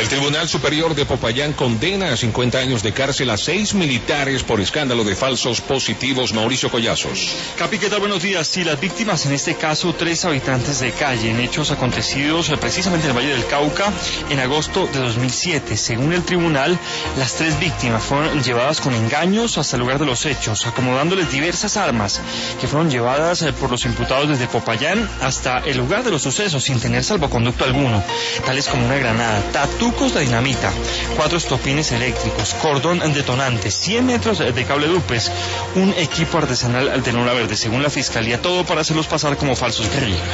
Tribunal Superior de Popayán condena a 50 años de cárcel a 6 militares por escándalo de falsos positivos. Mauricio Collazos. Capi, ¿qué tal? Buenos días. Sí, las víctimas en este caso, 3 habitantes de calle, en hechos acontecidos precisamente en el Valle del Cauca en agosto de 2007. Según el tribunal, las 3 víctimas fueron llevadas con engaños hasta el lugar de los hechos, acomodándoles diversas armas que fueron llevadas por los imputados desde Popayán hasta el lugar de los sucesos sin tener salvoconducto alguno, tales como una granada, tatucos de dinamita, 4 estopines eléctricos, cordón detonante, 100 metros de cable dupes, un equipo artesanal de lona verde. Según la fiscalía, todo para hacerlos pasar como falsos guerrilleros.